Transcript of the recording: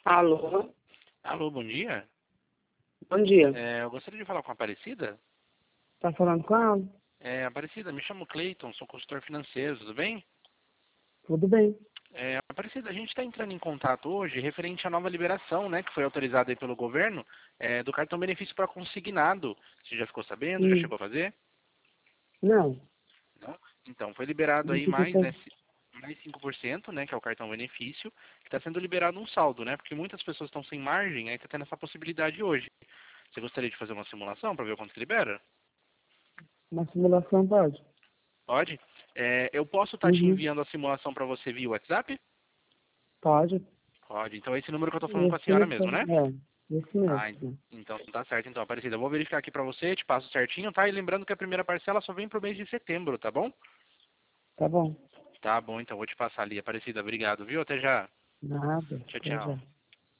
Alô, Alô, bom dia. bom dia. Eu gostaria de falar com a Aparecida. Tá falando com ela? Aparecida, me chamo Cleiton, sou consultor financeiro, tudo bem? Tudo bem. Aparecida, a gente está entrando em contato hoje referente à nova liberação, né, que foi autorizada aí pelo governo, do cartão benefício para consignado. Você já ficou sabendo? Já Hum, chegou a fazer? não. Não? Então, foi liberado Não aí fica mais, só. né, mais 5%, né, que é o cartão benefício, que está sendo liberado um saldo, né, porque muitas pessoas estão sem margem, aí está tendo essa possibilidade hoje. Você gostaria de fazer uma simulação para ver o quanto que libera? Uma simulação pode? Pode? Eu posso estar te Uhum. enviando a simulação para você via WhatsApp? Pode. Pode. Então é esse número que eu estou falando com a Esse senhora mesmo. mesmo, né? Esse Ah, mesmo. então tá certo, então, Aparecida. Eu vou verificar aqui para você, te passo certinho, tá? E lembrando que a primeira parcela só vem pro mês de setembro, tá bom? Tá bom. Tá bom, então vou te passar ali, Aparecida. Obrigado, viu? Até já. Nada. Tchau, Até tchau. já.